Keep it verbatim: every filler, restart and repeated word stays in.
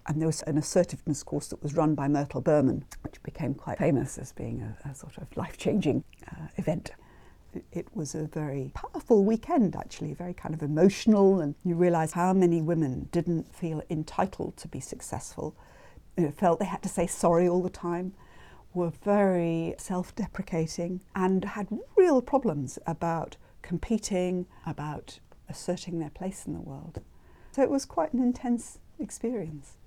And there was an assertiveness course that was run by Myrtle Berman, which became quite famous as being a, a sort of life-changing uh, event. It was a very powerful weekend, actually, very kind of emotional, and you realise how many women didn't feel entitled to be successful, you know, felt they had to say sorry all the time, were very self-deprecating, and had real problems about competing, about asserting their place in the world. So it was quite an intense experience.